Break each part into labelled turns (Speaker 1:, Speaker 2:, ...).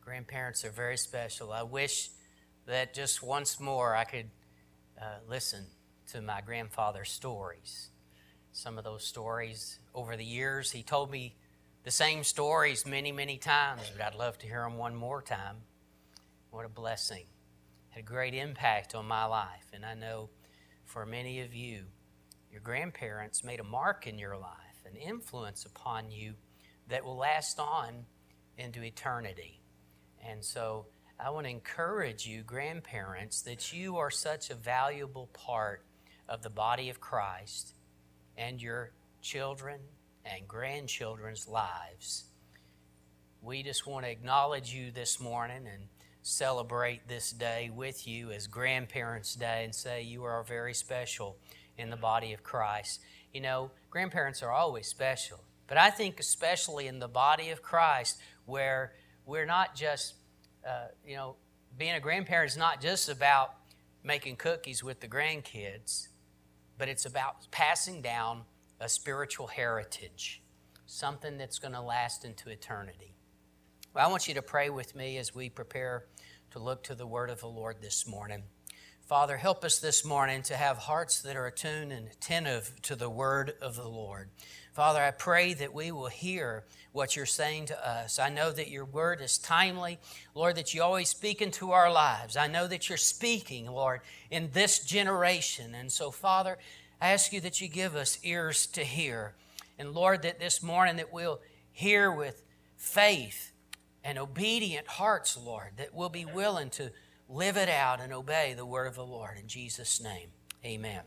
Speaker 1: Grandparents are very special. I wish that just once more I could listen to my grandfather's stories. Some of those stories over the years, he told me the same stories many, many times, but I'd love to hear them one more time. What a blessing. Had a great impact on my life, and I know for many of you, your grandparents made a mark in your life, an influence upon you that will last on into eternity. And so I want to encourage you, grandparents, that you are such a valuable part of the body of Christ and your children and grandchildren's lives. We just want to acknowledge you this morning and celebrate this day with you as Grandparents' Day and say you are very special in the body of Christ. You know, grandparents are always special, but I think especially in the body of Christ where we're not just, being a grandparent is not just about making cookies with the grandkids, but it's about passing down a spiritual heritage, something that's going to last into eternity. Well, I want you to pray with me as we prepare to look to the word of the Lord this morning. Father, help us this morning to have hearts that are attuned and attentive to the word of the Lord. Father, I pray that we will hear what you're saying to us. I know that your word is timely, Lord, that you always speak into our lives. I know that you're speaking, Lord, in this generation. And so, Father, I ask you that you give us ears to hear. And Lord, that this morning that we'll hear with faith and obedient hearts, Lord, that we'll be willing to live it out and obey the word of the Lord. In Jesus' name, amen.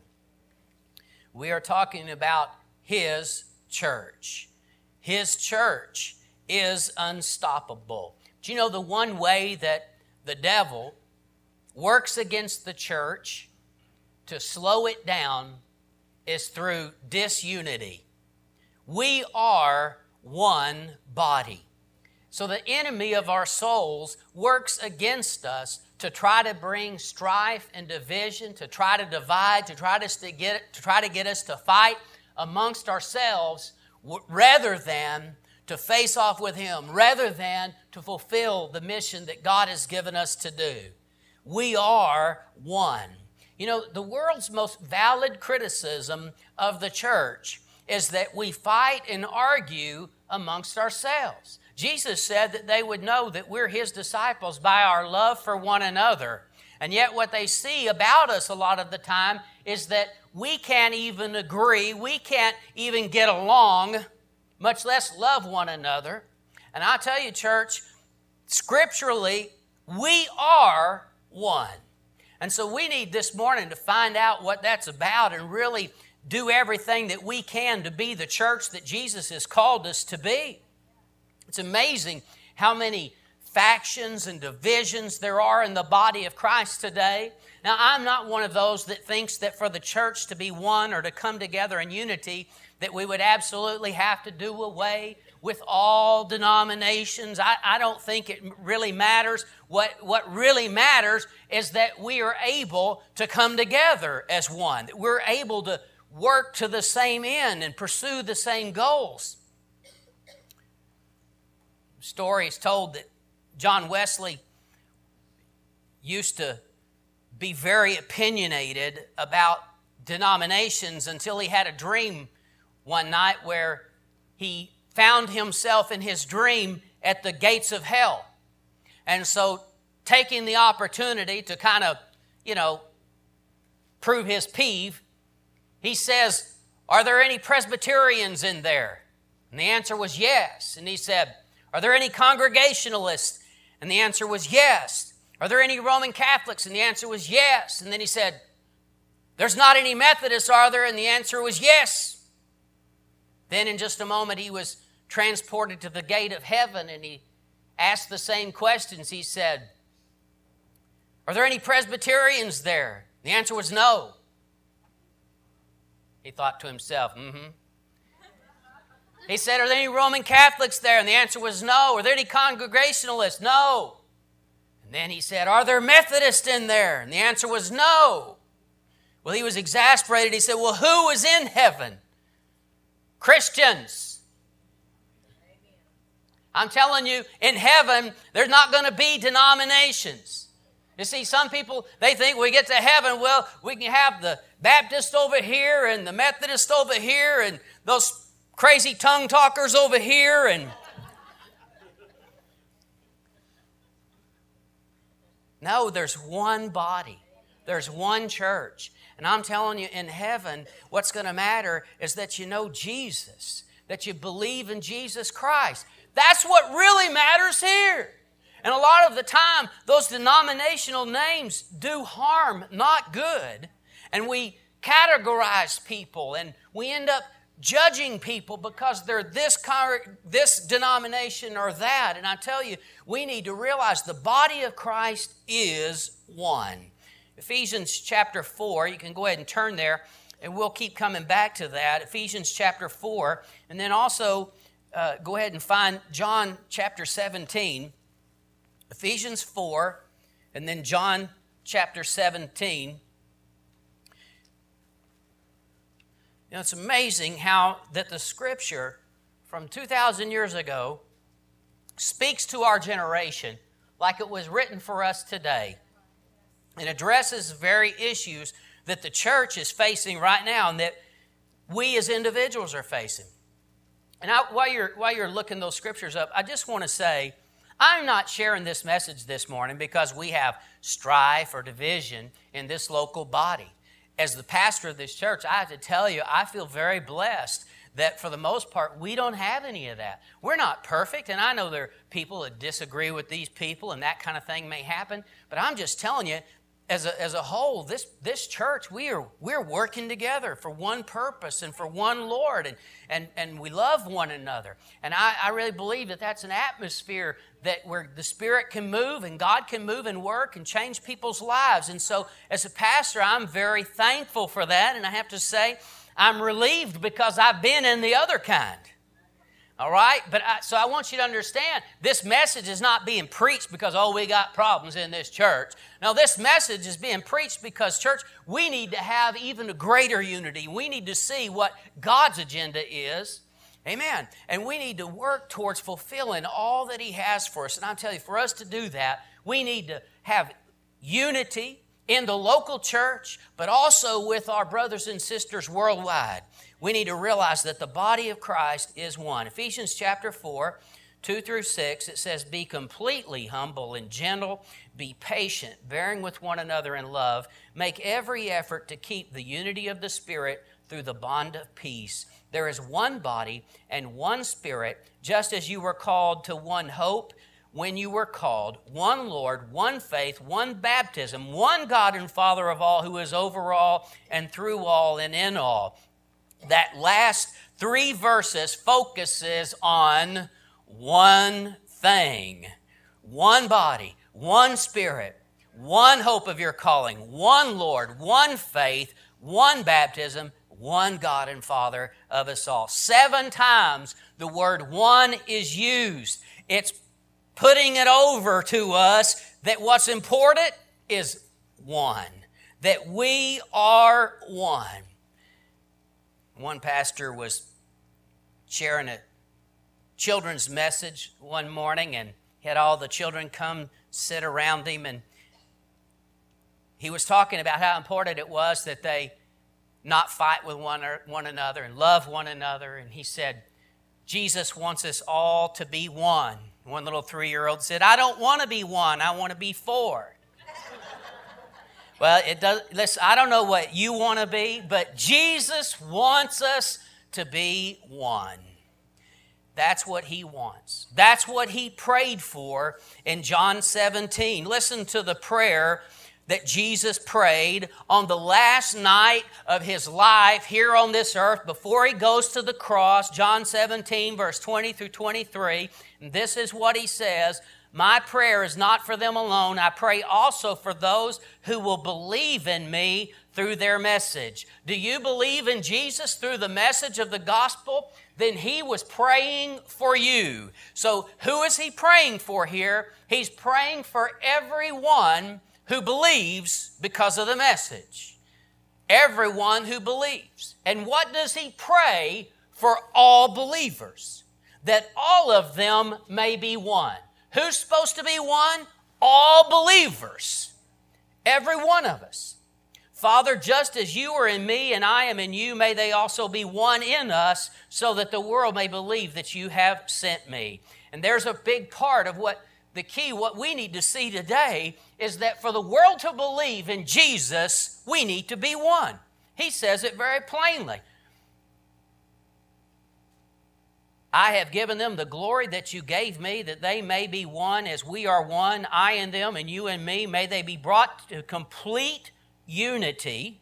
Speaker 1: We are talking about His church. His church is unstoppable. Do you know the one way that the devil works against the church to slow it down is through disunity? We are one body. So the enemy of our souls works against us to try to bring strife and division, to try to divide, to try to get us to fight amongst ourselves rather than to face off with Him, rather than to fulfill the mission that God has given us to do. We are one. You know, the world's most valid criticism of the church is that we fight and argue amongst ourselves. Jesus said that they would know that we're His disciples by our love for one another. And yet what they see about us a lot of the time is that we can't even agree, we can't even get along, much less love one another. And I tell you, church, scripturally, we are one. And so we need this morning to find out what that's about and really do everything that we can to be the church that Jesus has called us to be. It's amazing how many factions and divisions there are in the body of Christ today. Now, I'm not one of those that thinks that for the church to be one or to come together in unity, that we would absolutely have to do away with all denominations. I don't think it really matters. What really matters is that we are able to come together as one, that we're able to work to the same end and pursue the same goals. Story is told that John Wesley used to be very opinionated about denominations until he had a dream one night where he found himself in his dream at the gates of hell. And so taking the opportunity to kind of, prove his peeve, he says, "Are there any Presbyterians in there?" And the answer was yes. And he said, "Are there any Congregationalists?" And the answer was yes. "Are there any Roman Catholics?" And the answer was yes. And then he said, "There's not any Methodists, are there?" And the answer was yes. Then in just a moment, he was transported to the gate of heaven and he asked the same questions. He said, "Are there any Presbyterians there?" The answer was no. He thought to himself, He said, "Are there any Roman Catholics there?" And the answer was no. "Are there any Congregationalists?" No. And then he said, "Are there Methodists in there?" And the answer was no. Well, he was exasperated. He said, "Well, who is in heaven?" Christians. I'm telling you, in heaven, there's not going to be denominations. You see, some people, they think we get to heaven, well, we can have the Baptist over here and the Methodist over here and those crazy tongue talkers over here. And no, there's one body. There's one church. And I'm telling you, in heaven, what's going to matter is that you know Jesus, that you believe in Jesus Christ. That's what really matters here. And a lot of the time, those denominational names do harm, not good. And we categorize people and we end up judging people because they're this denomination or that. And I tell you, we need to realize the body of Christ is one. Ephesians chapter 4, you can go ahead and turn there, and we'll keep coming back to that. Ephesians chapter 4, and then also go ahead and find John chapter 17. Ephesians 4, and then John chapter 17. You know, it's amazing how that the Scripture from 2,000 years ago speaks to our generation like it was written for us today. It addresses the very issues that the church is facing right now and that we as individuals are facing. And while you're looking those scriptures up, I just want to say, I'm not sharing this message this morning because we have strife or division in this local body. As the pastor of this church, I have to tell you, I feel very blessed that for the most part, we don't have any of that. We're not perfect, and I know there are people that disagree with these people, and that kind of thing may happen, but I'm just telling you, as a whole, this church, we're working together for one purpose and for one Lord, and we love one another. And I really believe that that's an atmosphere that where the Spirit can move and God can move and work and change people's lives. And so as a pastor, I'm very thankful for that, and I have to say, I'm relieved because I've been in the other kind. All right? So I want you to understand, this message is not being preached because, we got problems in this church. No, this message is being preached because, church, we need to have even a greater unity. We need to see what God's agenda is. Amen. And we need to work towards fulfilling all that He has for us. And I'm telling you, for us to do that, we need to have unity in the local church, but also with our brothers and sisters worldwide. We need to realize that the body of Christ is one. Ephesians chapter 4, 2 through 6, it says, "Be completely humble and gentle, be patient, bearing with one another in love. Make every effort to keep the unity of the Spirit through the bond of peace. There is one body and one Spirit, just as you were called to one hope when you were called, one Lord, one faith, one baptism, one God and Father of all, who is over all and through all and in all." That last 3 verses focuses on one thing. One body, one Spirit, one hope of your calling, one Lord, one faith, one baptism, one God and Father of us all. 7 times the word one is used. It's putting it over to us that what's important is one, that we are one. One pastor was sharing a children's message one morning, and he had all the children come sit around him, and he was talking about how important it was that they not fight with one another and love one another. And he said, Jesus wants us all to be one. One little 3-year-old said, "I don't want to be one, I want to be 4." Well, listen, I don't know what you want to be, but Jesus wants us to be one. That's what He wants. That's what He prayed for in John 17. Listen to the prayer that Jesus prayed on the last night of His life here on this earth before He goes to the cross. John 17, verse 20 through 23. And this is what He says, "My prayer is not for them alone. I pray also for those who will believe in me through their message." Do you believe in Jesus through the message of the gospel? Then He was praying for you. So who is He praying for here? He's praying for everyone who believes because of the message. Everyone who believes. And what does He pray for all believers? that all of them may be one. Who's supposed to be one? All believers. Every one of us. Father, just as you are in me and I am in you, may they also be one in us, so that the world may believe that you have sent me. And there's a big part of what we need to see today is that for the world to believe in Jesus, we need to be one. He says it very plainly. I have given them the glory that you gave me, that they may be one as we are one, I and them and you and me. May they be brought to complete unity,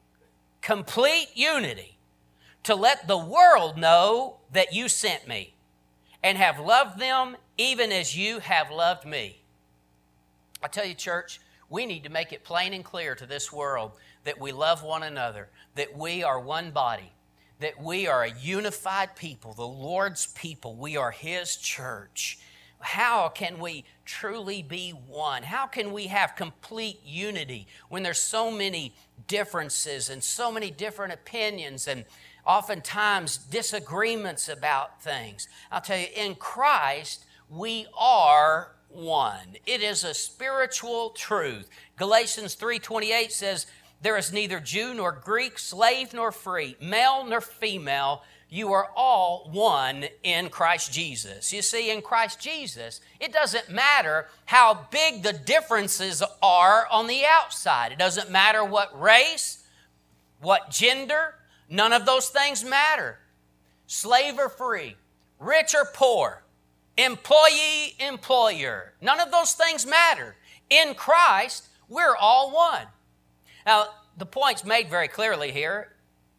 Speaker 1: to let the world know that you sent me and have loved them even as you have loved me. I tell you, church, we need to make it plain and clear to this world that we love one another, that we are one body, that we are a unified people, the Lord's people. We are His church. How can we truly be one? How can we have complete unity when there's so many differences and so many different opinions and oftentimes disagreements about things? I'll tell you, in Christ, we are one. It is a spiritual truth. Galatians 3:28 says, there is neither Jew nor Greek, slave nor free, male nor female. You are all one in Christ Jesus. You see, in Christ Jesus, it doesn't matter how big the differences are on the outside. It doesn't matter what race, what gender, none of those things matter. Slave or free, rich or poor, employee, employer, none of those things matter. In Christ, we're all one. Now, the point's made very clearly here,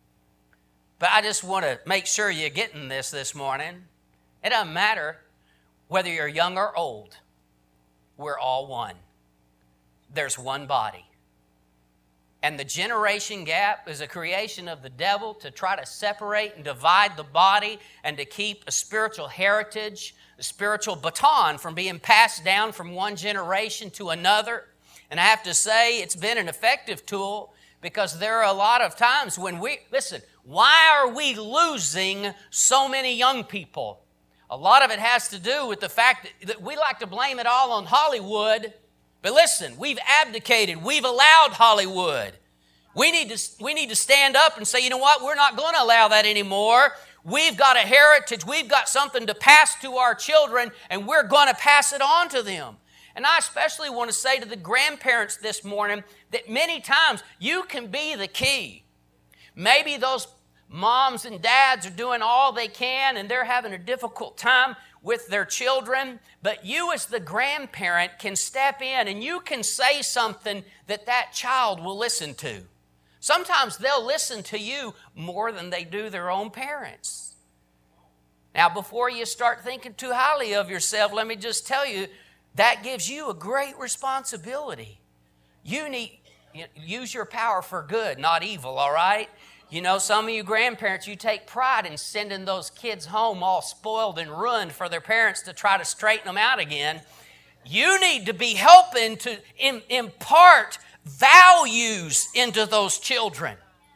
Speaker 1: but I just want to make sure you're getting this morning. It doesn't matter whether you're young or old. We're all one. There's one body. And the generation gap is a creation of the devil to try to separate and divide the body and to keep a spiritual heritage, a spiritual baton from being passed down from one generation to another. And I have to say, it's been an effective tool because there are a lot of times when why are we losing so many young people? A lot of it has to do with the fact that we like to blame it all on Hollywood. But listen, we've abdicated. We've allowed Hollywood. We need to stand up and say, you know what? We're not going to allow that anymore. We've got a heritage. We've got something to pass to our children, and we're going to pass it on to them. And I especially want to say to the grandparents this morning that many times you can be the key. Maybe those moms and dads are doing all they can and they're having a difficult time with their children, but you as the grandparent can step in and you can say something that child will listen to. Sometimes they'll listen to you more than they do their own parents. Now, before you start thinking too highly of yourself, let me just tell you, that gives you a great responsibility. You need use your power for good, not evil, all right? You know, some of you grandparents, you take pride in sending those kids home all spoiled and ruined for their parents to try to straighten them out again. You need to be helping to impart values into those children.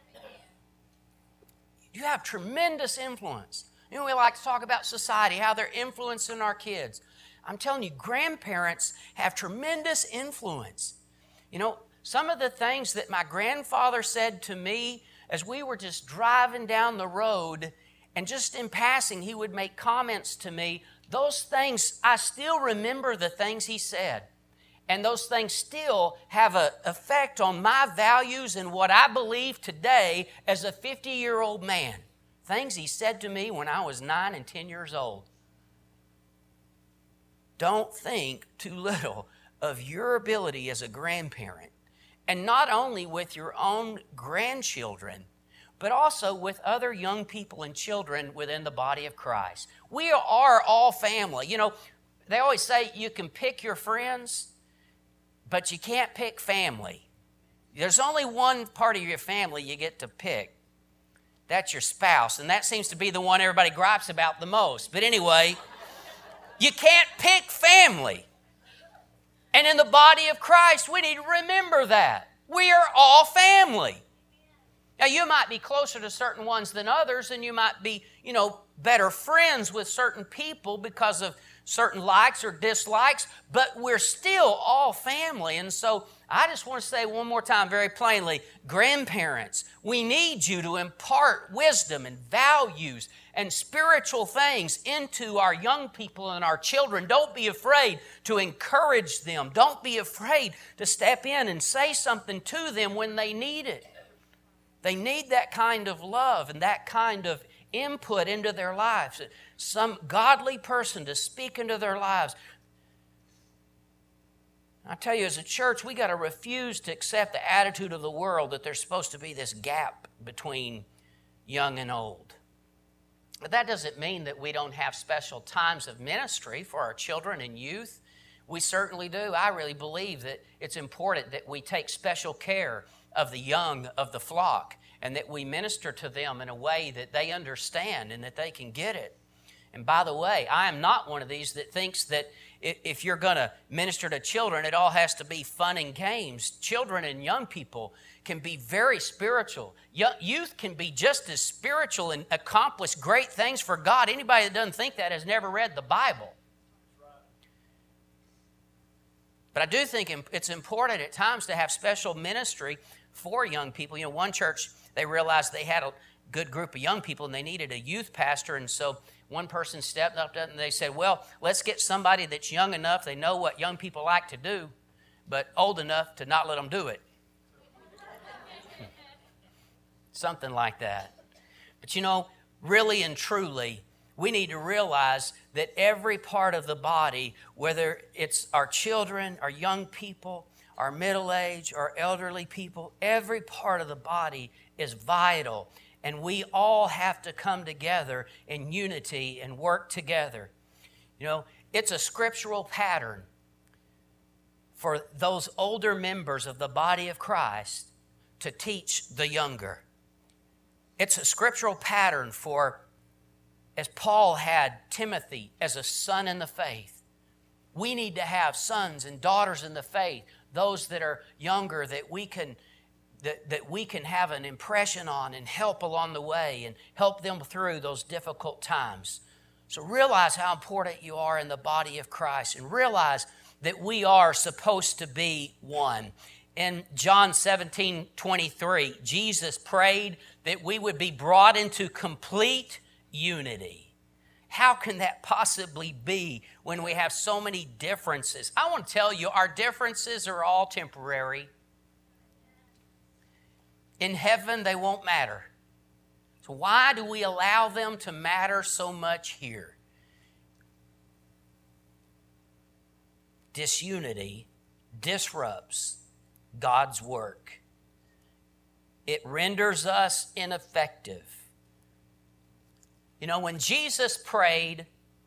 Speaker 1: You have tremendous influence. You know, we like to talk about society, how they're influencing our kids. I'm telling you, grandparents have tremendous influence. You know, some of the things that my grandfather said to me as we were just driving down the road, and just in passing, he would make comments to me. Those things, I still remember the things he said. And those things still have an effect on my values and what I believe today as a 50-year-old man. Things he said to me when I was 9 and 10 years old. Don't think too little of your ability as a grandparent. And not only with your own grandchildren, but also with other young people and children within the body of Christ. We are all family. You know, they always say you can pick your friends, but you can't pick family. There's only one part of your family you get to pick. That's your spouse, and that seems to be the one everybody gripes about the most. But anyway, you can't pick family. And in the body of Christ, we need to remember that. We are all family. Now, you might be closer to certain ones than others, and you might be, better friends with certain people because of certain likes or dislikes, but we're still all family. And so I just want to say one more time very plainly, grandparents, we need you to impart wisdom and values and spiritual things into our young people and our children. Don't be afraid to encourage them. Don't be afraid to step in and say something to them when they need it. They need that kind of love and that kind of input into their lives. Some godly person to speak into their lives. I tell you, as a church, we got to refuse to accept the attitude of the world that there's supposed to be this gap between young and old. But that doesn't mean that we don't have special times of ministry for our children and youth. We certainly do. I really believe that it's important that we take special care of the young of the flock and that we minister to them in a way that they understand and that they can get it. And by the way, I am not one of these that thinks that if you're going to minister to children, it all has to be fun and games. Children and young people can be very spiritual. Youth can be just as spiritual and accomplish great things for God. Anybody that doesn't think that has never read the Bible. But I do think it's important at times to have special ministry for young people. You know, one church, they realized they had a good group of young people and they needed a youth pastor, and so one person stepped up and they said, well, let's get somebody that's young enough, they know what young people like to do, but old enough to not let them do it. Something like that. But you know, really and truly, we need to realize that every part of the body, whether it's our children, our young people, our middle-aged, our elderly people, every part of the body is vital. And we all have to come together in unity and work together. You know, it's a scriptural pattern for those older members of the body of Christ to teach the younger. It's a scriptural pattern for, as Paul had Timothy as a son in the faith, we need to have sons and daughters in the faith, those that are younger that we can have an impression on and help along the way and help them through those difficult times. So realize how important you are in the body of Christ and realize that we are supposed to be one. In John 17:23, Jesus prayed that we would be brought into complete unity. How can that possibly be when we have so many differences? I want to tell you, our differences are all temporary. In heaven, they won't matter. So why do we allow them to matter so much here? Disunity disrupts God's work. It renders us ineffective. You know, when Jesus prayed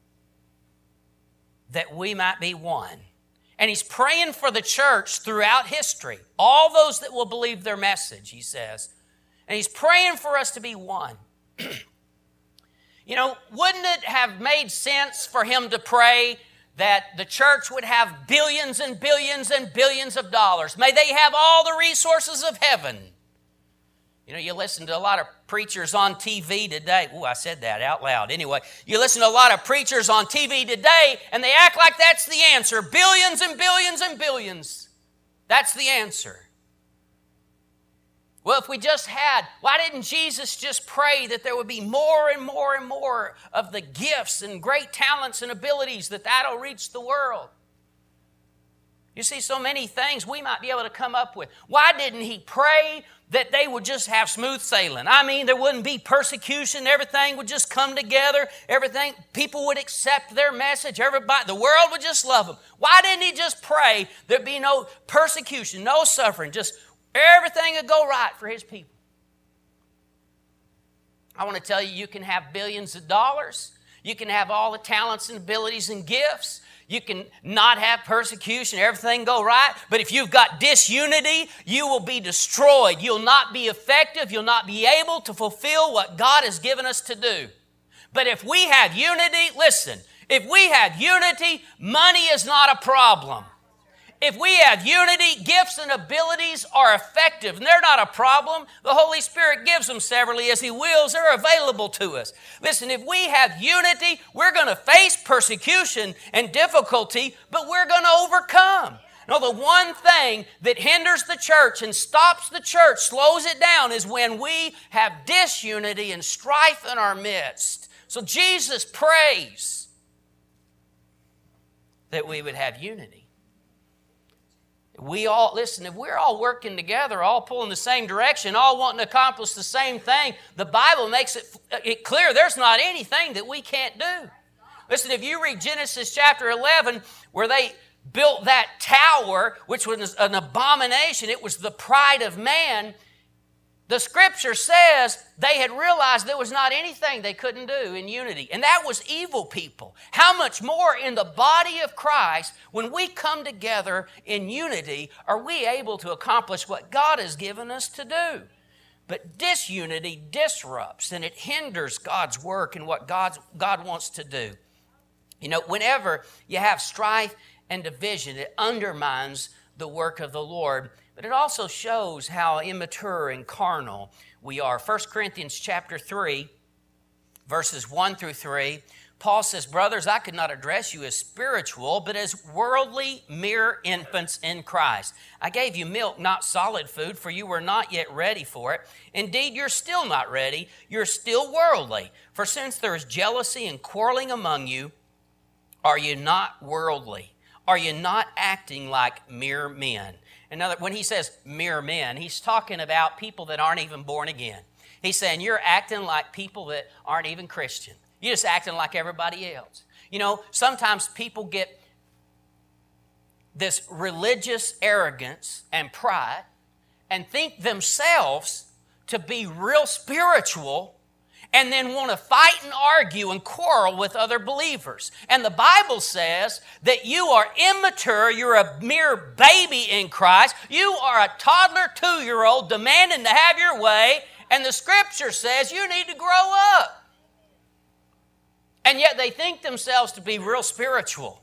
Speaker 1: that we might be one, and he's praying for the church throughout history, all those that will believe their message, he says. And he's praying for us to be one. You know, wouldn't it have made sense for him to pray that the church would have billions and billions and billions of dollars? May they have all the resources of heaven. You know, you listen to a lot of preachers on TV today. Ooh, I said that out loud. Anyway, you listen to a lot of preachers on TV today, and they act like that's the answer. Billions and billions and billions. That's the answer. Well, if we just had, why didn't Jesus just pray that there would be more and more and more of the gifts and great talents and abilities that'll reach the world? You see, so many things we might be able to come up with. Why didn't he pray that they would just have smooth sailing? I mean, there wouldn't be persecution. Everything would just come together. Everything, people would accept their message. Everybody, the world would just love them. Why didn't he just pray there'd be no persecution, no suffering, just everything would go right for his people? I want to tell you, you can have billions of dollars. You can have all the talents and abilities and gifts. You can not have persecution, everything go right. But if you've got disunity, you will be destroyed. You'll not be effective. You'll not be able to fulfill what God has given us to do. But if we have unity, listen, if we have unity, money is not a problem. If we have unity, gifts and abilities are effective, and they're not a problem. The Holy Spirit gives them severally as He wills. They're available to us. Listen, if we have unity, we're going to face persecution and difficulty, but we're going to overcome. No, the one thing that hinders the church and stops the church, slows it down, is when we have disunity and strife in our midst. So Jesus prays that we would have unity. We all, listen, if we're all working together, all pulling the same direction, all wanting to accomplish the same thing, the Bible makes it clear there's not anything that we can't do. Listen, if you read Genesis chapter 11, where they built that tower, which was an abomination, it was the pride of man, the Scripture says they had realized there was not anything they couldn't do in unity. And that was evil people. How much more in the body of Christ, when we come together in unity, are we able to accomplish what God has given us to do? But disunity disrupts and it hinders God's work and what God wants to do. You know, whenever you have strife and division, it undermines the work of the Lord. But it also shows how immature and carnal we are. 1 Corinthians chapter 3, verses 1 through 3, Paul says, "Brothers, I could not address you as spiritual, but as worldly mere infants in Christ. I gave you milk, not solid food, for you were not yet ready for it. Indeed, you're still not ready. You're still worldly. For since there is jealousy and quarreling among you, are you not worldly? Are you not acting like mere men?" When he says mere men, he's talking about people that aren't even born again. He's saying you're acting like people that aren't even Christian. You're just acting like everybody else. You know, sometimes people get this religious arrogance and pride and think themselves to be real spiritual, and then want to fight and argue and quarrel with other believers. And the Bible says that you are immature, you're a mere baby in Christ, you are a toddler 2-year-old demanding to have your way, and the Scripture says you need to grow up. And yet they think themselves to be real spiritual.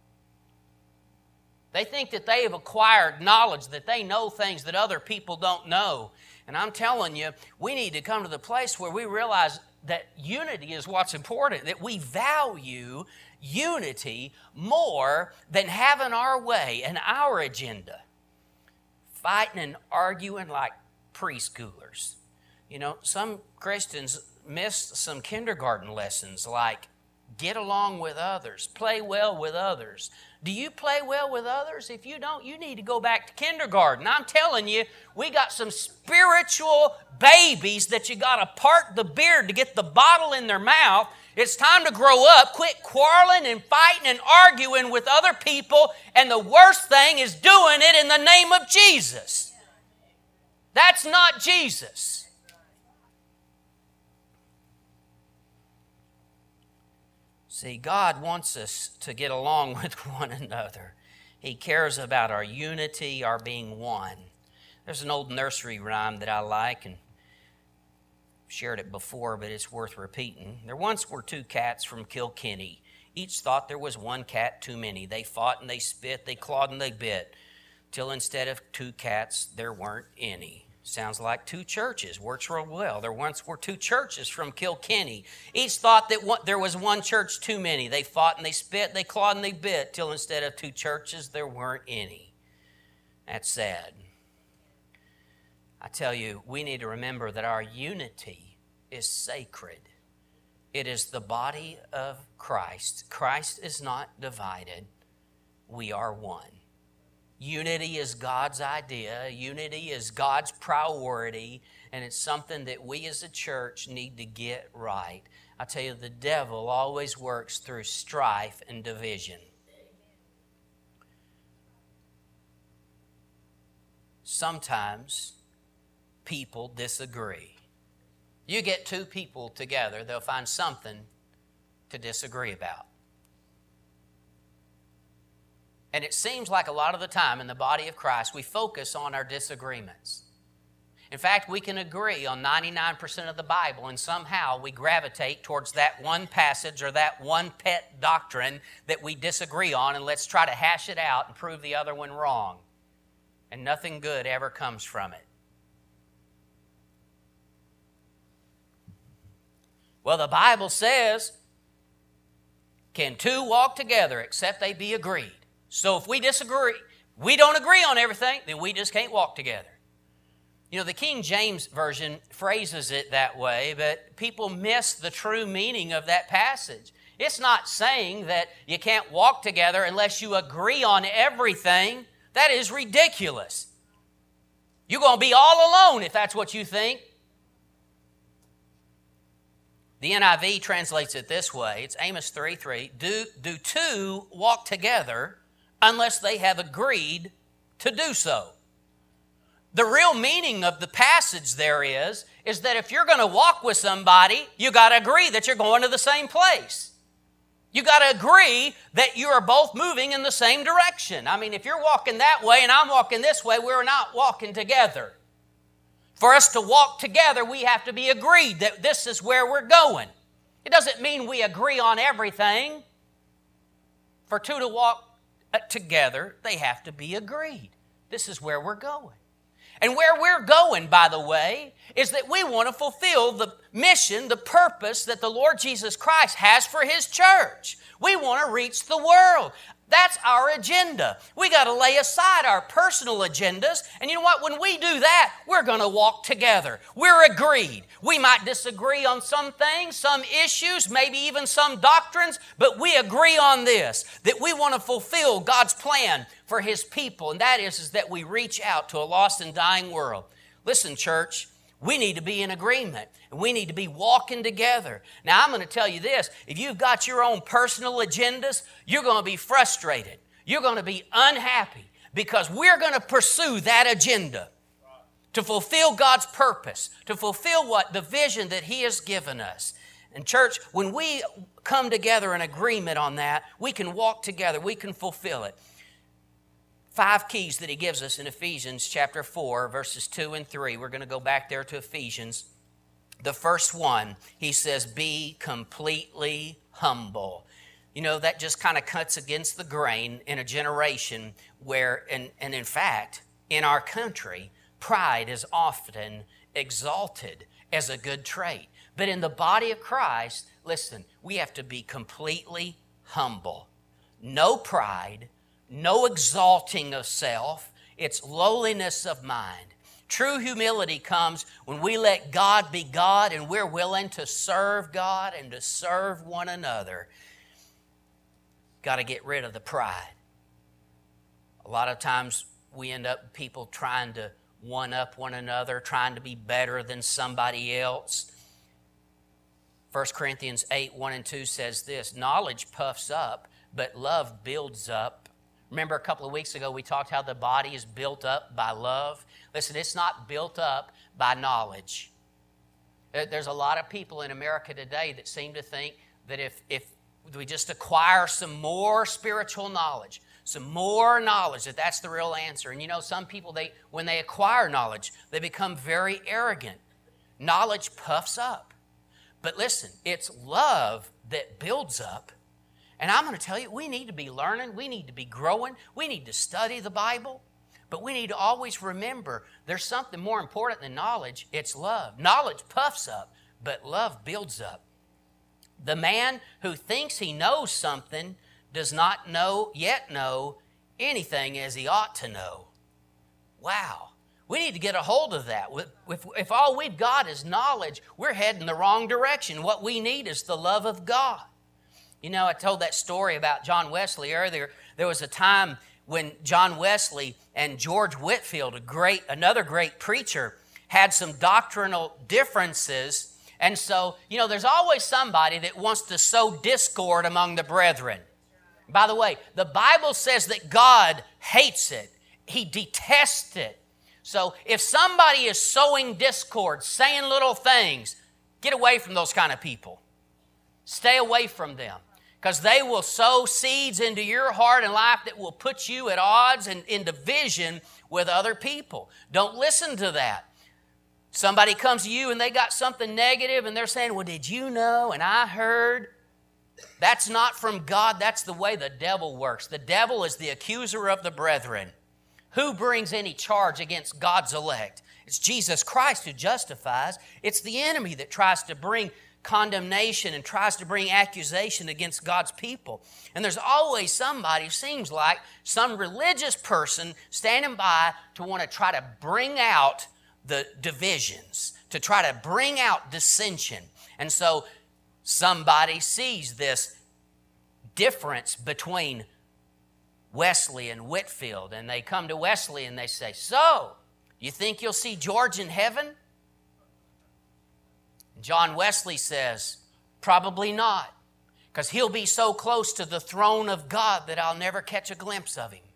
Speaker 1: They think that they have acquired knowledge, that they know things that other people don't know. And I'm telling you, we need to come to the place where we realize that unity is what's important, that we value unity more than having our way and our agenda. Fighting and arguing like preschoolers. You know, some Christians miss some kindergarten lessons like get along with others, play well with others. Do you play well with others? If you don't, you need to go back to kindergarten. I'm telling you, we got some spiritual babies that you got to part the beard to get the bottle in their mouth. It's time to grow up, quit quarreling and fighting and arguing with other people, and the worst thing is doing it in the name of Jesus. That's not Jesus. See, God wants us to get along with one another. He cares about our unity, our being one. There's an old nursery rhyme that I like, and I've shared it before, but it's worth repeating. There once were 2 cats from Kilkenny. Each thought there was 1 cat too many. They fought and they spit, they clawed and they bit, till instead of 2 cats, there weren't any. Sounds like 2 churches. Works real well. There once were 2 churches from Kilkenny. Each thought that there was 1 church too many. They fought and they spit, they clawed and they bit, till instead of 2 churches, there weren't any. That's sad. I tell you, we need to remember that our unity is sacred. It is the body of Christ. Christ is not divided. We are one. Unity is God's idea. Unity is God's priority, and it's something that we as a church need to get right. I tell you, the devil always works through strife and division. Sometimes people disagree. You get 2 people together, they'll find something to disagree about. And it seems like a lot of the time in the body of Christ, we focus on our disagreements. In fact, we can agree on 99% of the Bible, and somehow we gravitate towards that one passage or that one pet doctrine that we disagree on, and let's try to hash it out and prove the other one wrong. And nothing good ever comes from it. Well, the Bible says, can two walk together except they be agreed? So if we disagree, we don't agree on everything, then we just can't walk together. You know, the King James Version phrases it that way, but people miss the true meaning of that passage. It's not saying that you can't walk together unless you agree on everything. That is ridiculous. You're going to be all alone if that's what you think. The NIV translates it this way. It's Amos 3:3. Do two walk together unless they have agreed to do so? The real meaning of the passage there is that if you're going to walk with somebody, you got to agree that you're going to the same place. You got to agree that you are both moving in the same direction. I mean, if you're walking that way and I'm walking this way, we're not walking together. For us to walk together, we have to be agreed that this is where we're going. It doesn't mean we agree on everything. For two to walk together, they have to be agreed. This is where we're going. And where we're going, by the way, is that we want to fulfill the mission, the purpose that the Lord Jesus Christ has for His church. We want to reach the world. That's our agenda. We got to lay aside our personal agendas. And you know what? When we do that, we're going to walk together. We're agreed. We might disagree on some things, some issues, maybe even some doctrines, but we agree on this, that we want to fulfill God's plan for His people. And that is that we reach out to a lost and dying world. Listen, church, we need to be in agreement. And we need to be walking together. Now, I'm going to tell you this. If you've got your own personal agendas, you're going to be frustrated. You're going to be unhappy because we're going to pursue that agenda to fulfill God's purpose, to fulfill the vision that He has given us. And church, when we come together in agreement on that, we can walk together. We can fulfill it. 5 keys that He gives us in Ephesians chapter 4, verses 2 and 3. We're going to go back there to Ephesians. The first one, he says, be completely humble. You know, that just kind of cuts against the grain in a generation where, and in fact, in our country, pride is often exalted as a good trait. But in the body of Christ, listen, we have to be completely humble. No pride, no exalting of self. It's lowliness of mind. True humility comes when we let God be God and we're willing to serve God and to serve one another. Got to get rid of the pride. A lot of times we end up people trying to one-up one another, trying to be better than somebody else. 1 Corinthians 8, 1 and 2 says this, knowledge puffs up, but love builds up. Remember a couple of weeks ago we talked how the body is built up by love. Listen, it's not built up by knowledge. There's a lot of people in America today that seem to think that if we just acquire some more spiritual knowledge, that's the real answer. And you know, some people, when they acquire knowledge, they become very arrogant. Knowledge puffs up. But listen, it's love that builds up. And I'm going to tell you, we need to be learning. We need to be growing. We need to study the Bible. But we need to always remember there's something more important than knowledge. It's love. Knowledge puffs up, but love builds up. The man who thinks he knows something does not know anything as he ought to know. Wow. We need to get a hold of that. If all we've got is knowledge, we're heading the wrong direction. What we need is the love of God. You know, I told that story about John Wesley earlier. There was a time when John Wesley and George Whitefield, another great preacher, had some doctrinal differences. And so, you know, there's always somebody that wants to sow discord among the brethren. By the way, the Bible says that God hates it. He detests it. So if somebody is sowing discord, saying little things, get away from those kind of people. Stay away from them. Because they will sow seeds into your heart and life that will put you at odds and in division with other people. Don't listen to that. Somebody comes to you and they got something negative and they're saying, well, did you know? And I heard. That's not from God. That's the way the devil works. The devil is the accuser of the brethren. Who brings any charge against God's elect? It's Jesus Christ who justifies. It's the enemy that tries to bring condemnation and tries to bring accusation against God's people. And there's always somebody, who seems like some religious person standing by to want to try to bring out the divisions, to try to bring out dissension. And so somebody sees this difference between Wesley and Whitefield, and they come to Wesley and they say, so, you think you'll see George in heaven? John Wesley says, probably not, because he'll be so close to the throne of God that I'll never catch a glimpse of him.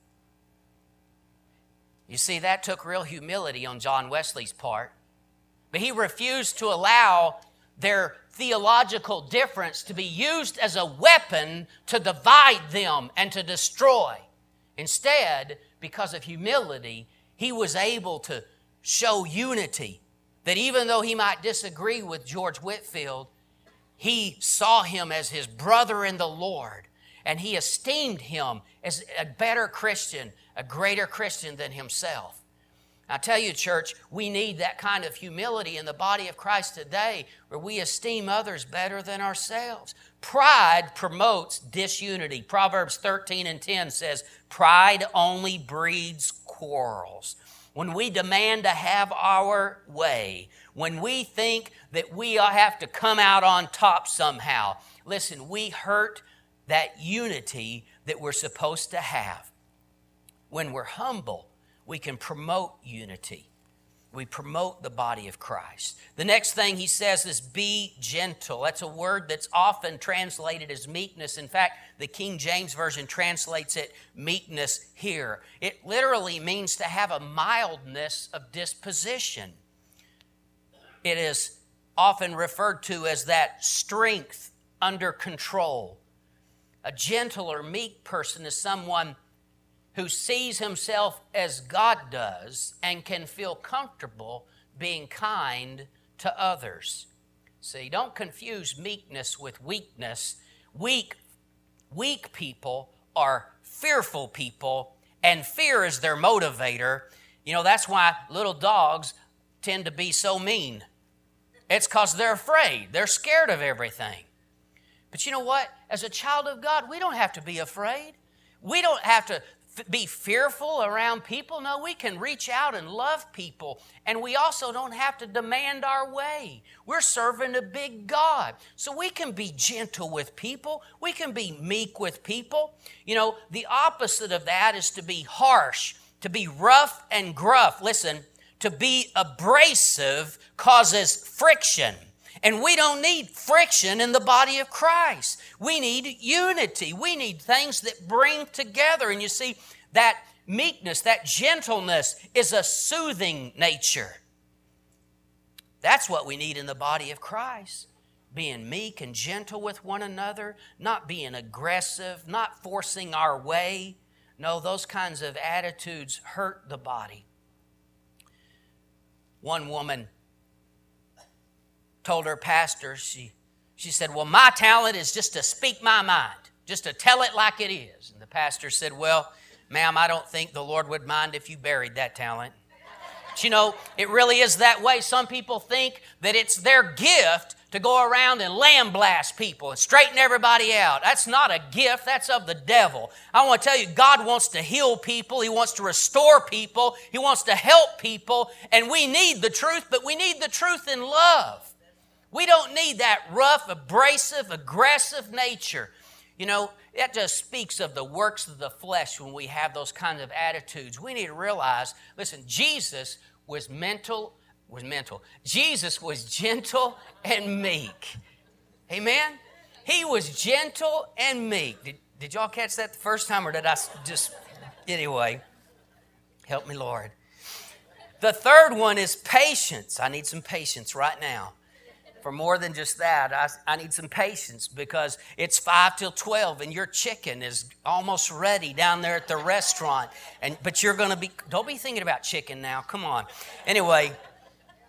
Speaker 1: You see, that took real humility on John Wesley's part. But he refused to allow their theological difference to be used as a weapon to divide them and to destroy. Instead, because of humility, he was able to show unity. That even though he might disagree with George Whitefield, he saw him as his brother in the Lord. And he esteemed him as a better Christian, a greater Christian than himself. I tell you, church, we need that kind of humility in the body of Christ today, where we esteem others better than ourselves. Pride promotes disunity. Proverbs 13:10 says, pride only breeds quarrels. When we demand to have our way, when we think that we have to come out on top somehow, listen, we hurt that unity that we're supposed to have. When we're humble, we can promote unity. We promote the body of Christ. The next thing he says is be gentle. That's a word that's often translated as meekness. In fact, the King James Version translates it meekness here. It literally means to have a mildness of disposition. It is often referred to as that strength under control. A gentle or meek person is someone who sees himself as God does and can feel comfortable being kind to others. See, don't confuse meekness with weakness. Weak people are fearful people, and fear is their motivator. You know, that's why little dogs tend to be so mean. It's because they're afraid. They're scared of everything. But you know what? As a child of God, we don't have to be afraid. We don't have to be fearful around people. No, we can reach out and love people. And we also don't have to demand our way. We're serving a big God. So we can be gentle with people. We can be meek with people. You know, the opposite of that is to be harsh, to be rough and gruff. Listen, to be abrasive causes friction. And we don't need friction in the body of Christ. We need unity. We need things that bring together. And you see, that meekness, that gentleness is a soothing nature. That's what we need in the body of Christ. Being meek and gentle with one another, not being aggressive, not forcing our way. No, those kinds of attitudes hurt the body. One woman told her pastor, she said, well, my talent is just to speak my mind, just to tell it like it is. And the pastor said, well, ma'am, I don't think the Lord would mind if you buried that talent. But you know, it really is that way. Some people think that it's their gift to go around and lambaste people and straighten everybody out. That's not a gift. That's of the devil. I want to tell you, God wants to heal people. He wants to restore people. He wants to help people. And we need the truth, but we need the truth in love. We don't need that rough, abrasive, aggressive nature. You know, that just speaks of the works of the flesh when we have those kinds of attitudes. We need to realize, listen, Jesus was Jesus was gentle and meek. Amen? He was gentle and meek. Did y'all catch that the first time, or did I just... Anyway, help me, Lord. The third one is patience. I need some patience right now. For more than just that, I need some patience, because it's 5 till 12 and your chicken is almost ready down there at the restaurant. But you're going to be, don't be thinking about chicken now. Come on. Anyway,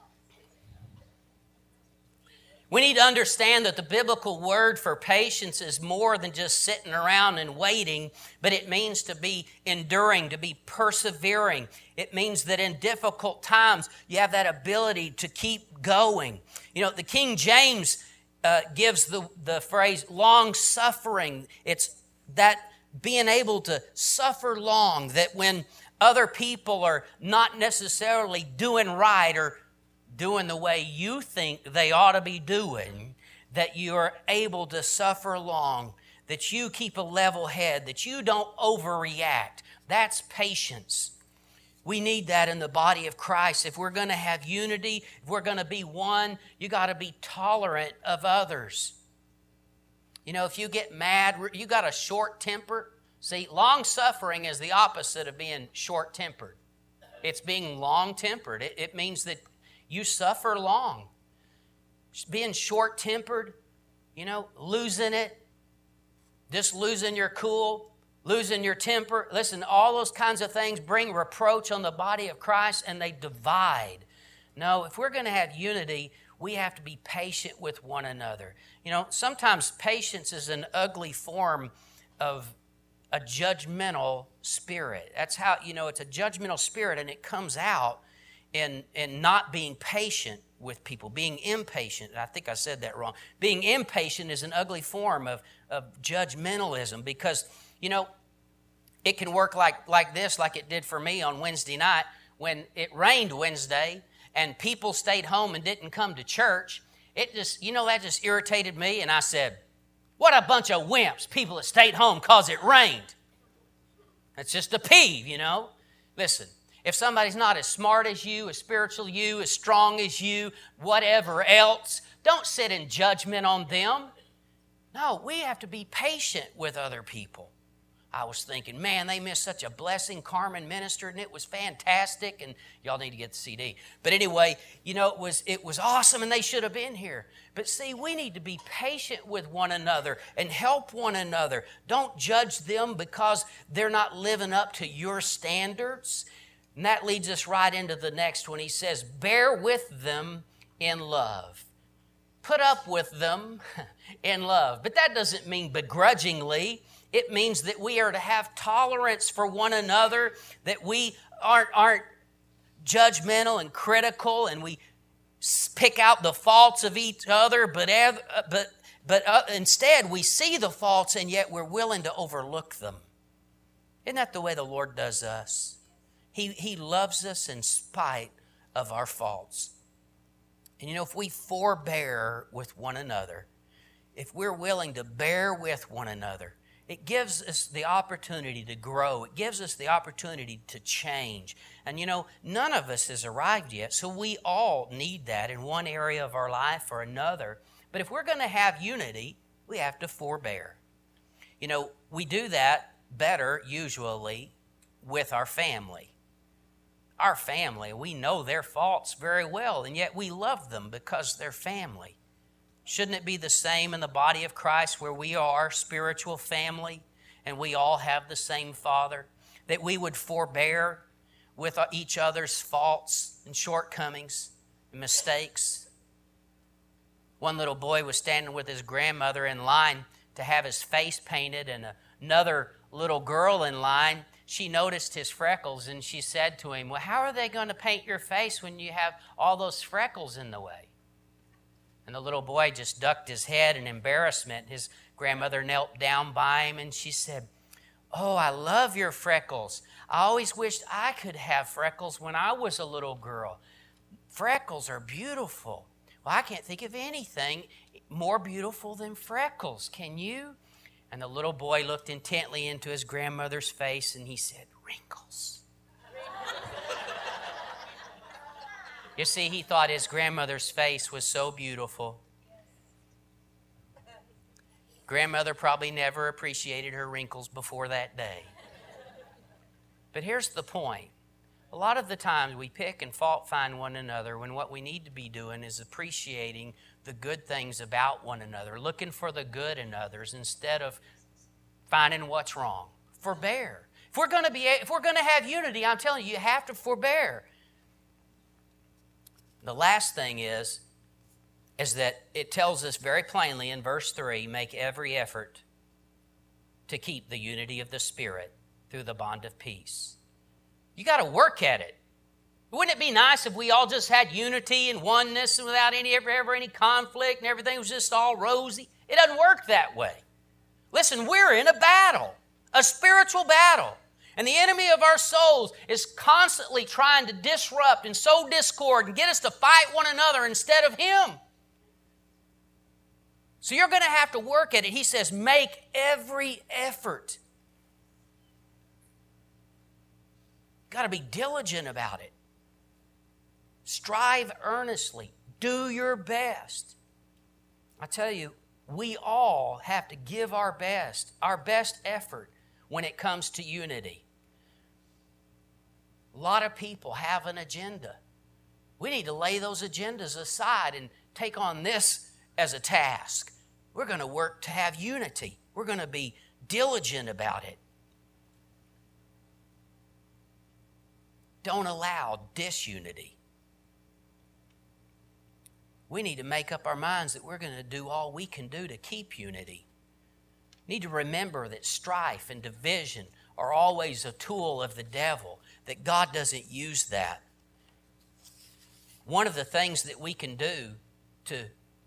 Speaker 1: We need to understand that the biblical word for patience is more than just sitting around and waiting, but it means to be enduring, to be persevering. It means that in difficult times, you have that ability to keep going. You know, the King James gives the phrase long suffering. It's that being able to suffer long, that when other people are not necessarily doing right or doing the way you think they ought to be doing, that you are able to suffer long, that you keep a level head, that you don't overreact. That's patience. We need that in the body of Christ. If we're going to have unity, if we're going to be one, you got to be tolerant of others. You know, if you get mad, you got a short temper. See, long suffering is the opposite of being short tempered. It's being long tempered. It means that you suffer long. Being short-tempered, you know, losing it, just losing your cool, losing your temper. Listen, all those kinds of things bring reproach on the body of Christ, and they divide. No, if we're going to have unity, we have to be patient with one another. You know, sometimes patience is an ugly form of a judgmental spirit. That's how, you know, it's a judgmental spirit, and it comes out in not being patient with people, being impatient. I think I said that wrong. Being impatient is an ugly form of judgmentalism because, you know, it can work like this, like it did for me on Wednesday night when it rained Wednesday and people stayed home and didn't come to church. It just, you know, that just irritated me, and I said, what a bunch of wimps, people that stayed home because it rained. That's just a peeve, you know. Listen. If somebody's not as smart as you, as spiritual you, as strong as you, whatever else, don't sit in judgment on them. No, we have to be patient with other people. I was thinking, man, they missed such a blessing. Carmen ministered, and it was fantastic. And y'all need to get the CD. But anyway, you know, it was awesome, and they should have been here. But see, we need to be patient with one another and help one another. Don't judge them because they're not living up to your standards. And that leads us right into the next one. He says, bear with them in love. Put up with them in love. But that doesn't mean begrudgingly. It means that we are to have tolerance for one another, that we aren't judgmental and critical, and we pick out the faults of each other, but instead we see the faults, and yet we're willing to overlook them. Isn't that the way the Lord does us? He loves us in spite of our faults. And you know, if we forbear with one another, if we're willing to bear with one another, it gives us the opportunity to grow. It gives us the opportunity to change. And you know, none of us has arrived yet, so we all need that in one area of our life or another. But if we're going to have unity, we have to forbear. You know, we do that better usually with our family. Our family, we know their faults very well, and yet we love them because they're family. Shouldn't it be the same in the body of Christ where we are spiritual family and we all have the same Father? That we would forbear with each other's faults and shortcomings and mistakes. One little boy was standing with his grandmother in line to have his face painted, and another little girl in line, she noticed his freckles, and she said to him, well, how are they going to paint your face when you have all those freckles in the way? And the little boy just ducked his head in embarrassment. His grandmother knelt down by him, and she said, oh, I love your freckles. I always wished I could have freckles when I was a little girl. Freckles are beautiful. Well, I can't think of anything more beautiful than freckles. Can you? And the little boy looked intently into his grandmother's face, and he said, wrinkles. You see, he thought his grandmother's face was so beautiful. Grandmother probably never appreciated her wrinkles before that day. But here's the point. A lot of the times we pick and fault find one another when what we need to be doing is appreciating the good things about one another, looking for the good in others instead of finding what's wrong. Forbear. If we're going to have unity, I'm telling you, you have to forbear. The last thing is is that it tells us very plainly in verse 3, make every effort to keep the unity of the Spirit through the bond of peace. You got to work at it. Wouldn't it be nice if we all just had unity and oneness and without ever any conflict and everything was just all rosy? It doesn't work that way. Listen, we're in a battle, a spiritual battle. And the enemy of our souls is constantly trying to disrupt and sow discord and get us to fight one another instead of Him. So you're going to have to work at it. He says, make every effort. Got to be diligent about it. Strive earnestly. Do your best. I tell you, we all have to give our best effort when it comes to unity. A lot of people have an agenda. We need to lay those agendas aside and take on this as a task. We're going to work to have unity. We're going to be diligent about it. Don't allow disunity. We need to make up our minds that we're going to do all we can do to keep unity. We need to remember that strife and division are always a tool of the devil, that God doesn't use that. One of the things that we can do to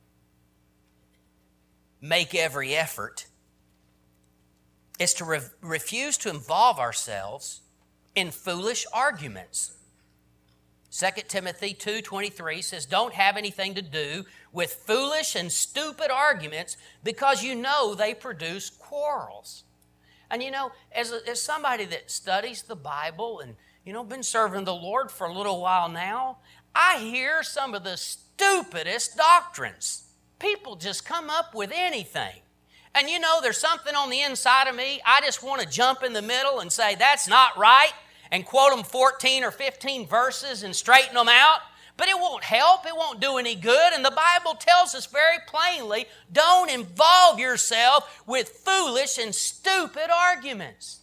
Speaker 1: make every effort is to refuse to involve ourselves in foolish arguments. 2 Timothy 2:23 says, don't have anything to do with foolish and stupid arguments because you know they produce quarrels. And you know, as somebody that studies the Bible and, you know, been serving the Lord for a little while now, I hear some of the stupidest doctrines. People just come up with anything. And you know, there's something on the inside of me, I just want to jump in the middle and say, that's not right, and quote them 14 or 15 verses and straighten them out. But it won't help. It won't do any good. And the Bible tells us very plainly, don't involve yourself with foolish and stupid arguments.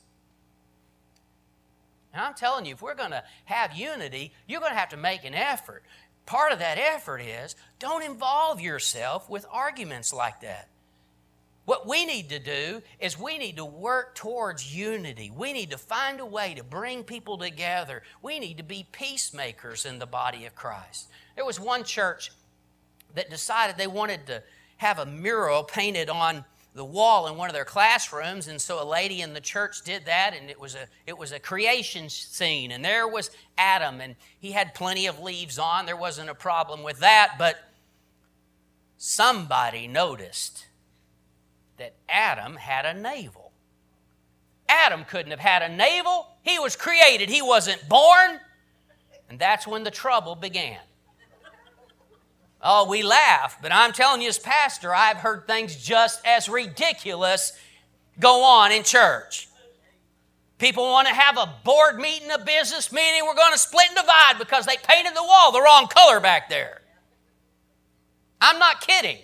Speaker 1: And I'm telling you, if we're going to have unity, you're going to have to make an effort. Part of that effort is don't involve yourself with arguments like that. What we need to do is we need to work towards unity. We need to find a way to bring people together. We need to be peacemakers in the body of Christ. There was one church that decided they wanted to have a mural painted on the wall in one of their classrooms, and so a lady in the church did that, and it was a creation scene, and there was Adam, and he had plenty of leaves on. There wasn't a problem with that, but somebody noticed that Adam had a navel. Adam couldn't have had a navel. He was created. He wasn't born. And that's when the trouble began. Oh, we laugh, but I'm telling you as pastor, I've heard things just as ridiculous go on in church. People want to have a board meeting, a business meeting. We're going to split and divide because they painted the wall the wrong color back there. I'm not kidding.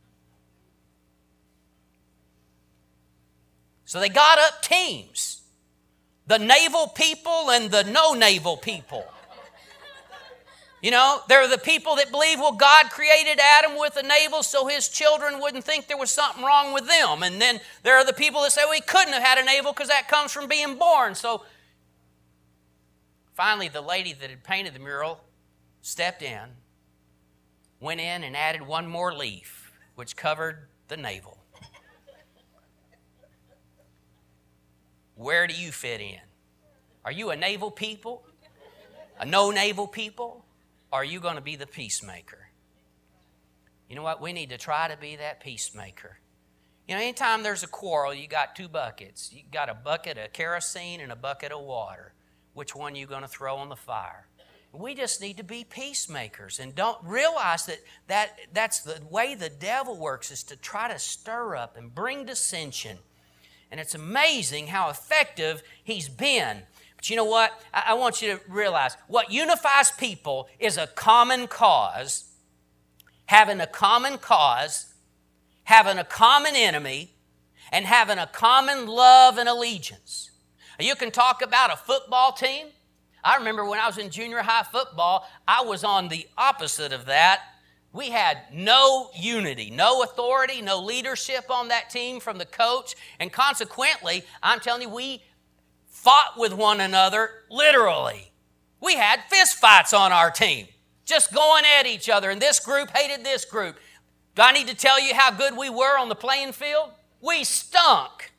Speaker 1: So they got up teams, the naval people and the no naval people. You know, there are the people that believe, well, God created Adam with a navel so his children wouldn't think there was something wrong with them. And then there are the people that say, well, he couldn't have had a navel because that comes from being born. So finally, the lady that had painted the mural stepped in, went in and added one more leaf, which covered the navel. Where do you fit in? Are you a naval people? A no naval people? Or are you going to be the peacemaker? You know what? We need to try to be that peacemaker. You know, anytime there's a quarrel, you got two buckets. You got a bucket of kerosene and a bucket of water. Which one are you going to throw on the fire? We just need to be peacemakers and don't realize that's the way the devil works, is to try to stir up and bring dissension. And it's amazing how effective he's been. But you know what? I want you to realize what unifies people is a common cause, having a common cause, having a common enemy, and having a common love and allegiance. You can talk about a football team. I remember when I was in junior high football, I was on the opposite of that. We had no unity, no authority, no leadership on that team from the coach. And consequently, I'm telling you, we fought with one another literally. We had fist fights on our team, just going at each other. And this group hated this group. Do I need to tell you how good we were on the playing field? We stunk.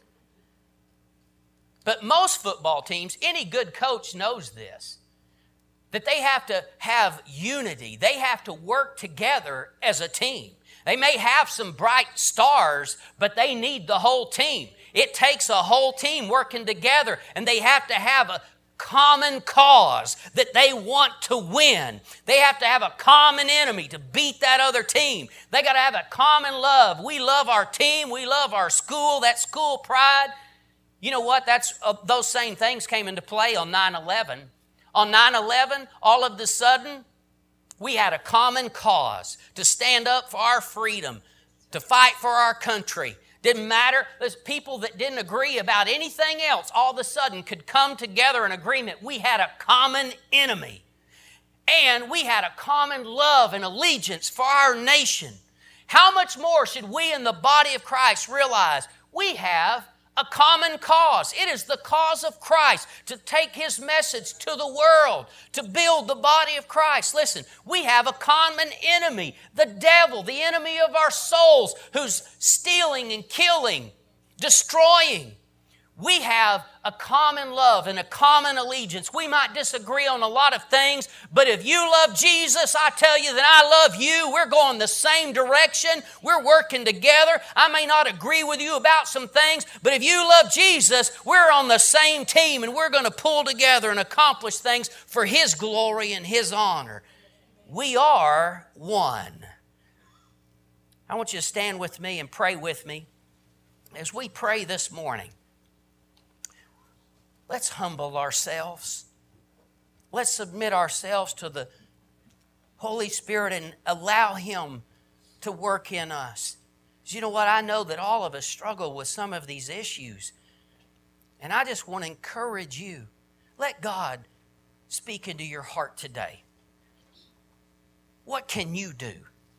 Speaker 1: But most football teams, any good coach knows this, that they have to have unity. They have to work together as a team. They may have some bright stars, but they need the whole team. It takes a whole team working together, and they have to have a common cause that they want to win. They have to have a common enemy to beat that other team. They got to have a common love. We love our team. We love our school, that school pride. You know what? Those same things came into play on 9/11. On 9/11, all of a sudden, we had a common cause to stand up for our freedom, to fight for our country. Didn't matter. There's people that didn't agree about anything else, all of a sudden could come together in agreement. We had a common enemy. And we had a common love and allegiance for our nation. How much more should we in the body of Christ realize we have a common cause? It is the cause of Christ to take His message to the world, to build the body of Christ. Listen, we have a common enemy, the devil, the enemy of our souls, who's stealing and killing, destroying. We have a common love and a common allegiance. We might disagree on a lot of things, but if you love Jesus, I tell you that I love you. We're going the same direction. We're working together. I may not agree with you about some things, but if you love Jesus, we're on the same team, and we're going to pull together and accomplish things for His glory and His honor. We are one. I want you to stand with me and pray with me. As we pray this morning, let's humble ourselves. Let's submit ourselves to the Holy Spirit and allow Him to work in us. You know what? I know that all of us struggle with some of these issues. And I just want to encourage you. Let God speak into your heart today. What can you do?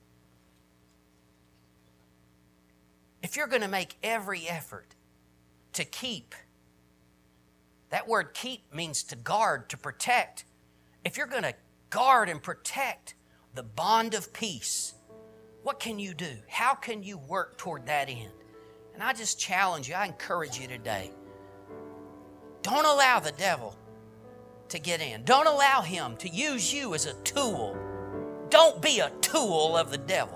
Speaker 1: If you're going to make every effort to keep, that word keep means to guard, to protect. If you're going to guard and protect the bond of peace, what can you do? How can you work toward that end? And I just challenge you, I encourage you today. Don't allow the devil to get in. Don't allow him to use you as a tool. Don't be a tool of the devil.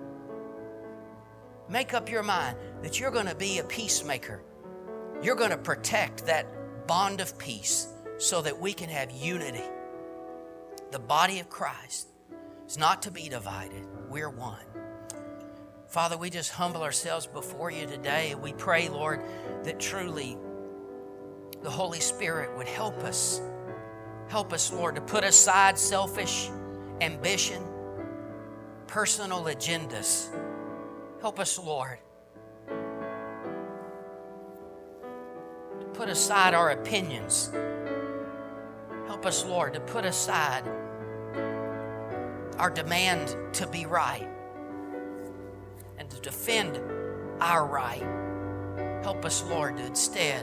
Speaker 1: Make up your mind that you're going to be a peacemaker. You're going to protect that bond of peace so that we can have unity. The body of Christ is not to be divided. We're one. Father, we just humble ourselves before you today, and we pray, Lord, that truly the Holy Spirit would help us. Help us, Lord, to put aside selfish ambition, personal agendas. Help us, Lord, to put aside our opinions. Help us, Lord, to put aside our demand to be right and to defend our right. Help us, Lord, to instead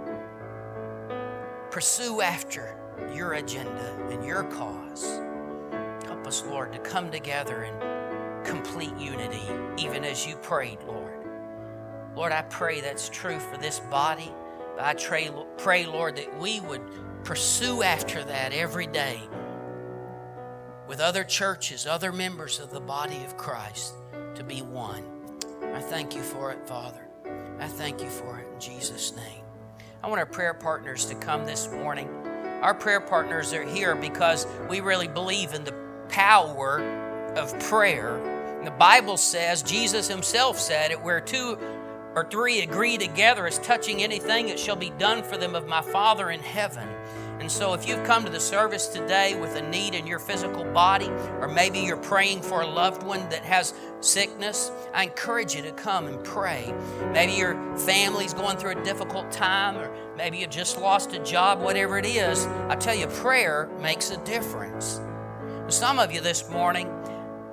Speaker 1: pursue after your agenda and your cause. Help us, Lord, to come together in complete unity, even as you prayed, Lord. Lord, I pray that's true for this body. But I pray, Lord, that we would pursue after that every day with other churches, other members of the body of Christ, to be one. I thank you for it, Father. I thank you for it in Jesus' name. I want our prayer partners to come this morning. Our prayer partners are here because we really believe in the power of prayer. The Bible says, Jesus Himself said it, where 2 or 3 agree together as touching anything, it shall be done for them of my Father in heaven. And so if you've come to the service today with a need in your physical body, or maybe you're praying for a loved one that has sickness, I encourage you to come and pray. Maybe your family's going through a difficult time, or maybe you've just lost a job, whatever it is. I tell you, prayer makes a difference. Some of you this morning,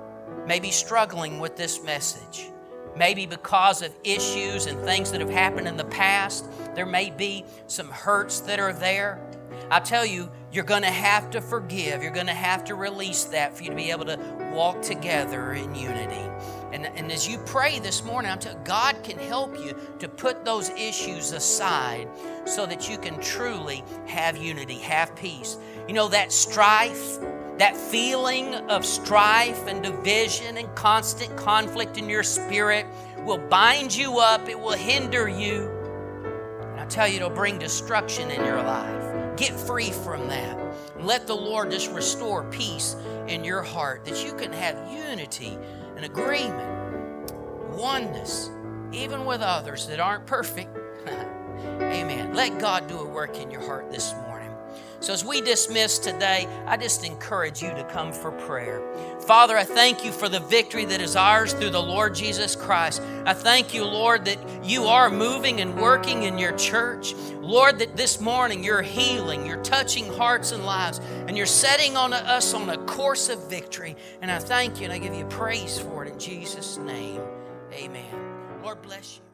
Speaker 1: may be struggling with this message. Maybe because of issues and things that have happened in the past, there may be some hurts that are there. I tell you, you're going to have to forgive. You're going to have to release that for you to be able to walk together in unity. And as you pray this morning, I'm telling you, God can help you to put those issues aside so that you can truly have unity, have peace. You know, that strife, that feeling of strife and division and constant conflict in your spirit will bind you up. It will hinder you. And I tell you, it'll bring destruction in your life. Get free from that. And let the Lord just restore peace in your heart, that you can have unity and agreement, oneness, even with others that aren't perfect. Amen. Let God do a work in your heart this morning. So as we dismiss today, I just encourage you to come for prayer. Father, I thank you for the victory that is ours through the Lord Jesus Christ. I thank you, Lord, that you are moving and working in your church. Lord, that this morning you're healing, you're touching hearts and lives, and you're setting us on a course of victory. And I thank you and I give you praise for it in Jesus' name. Amen. Lord bless you.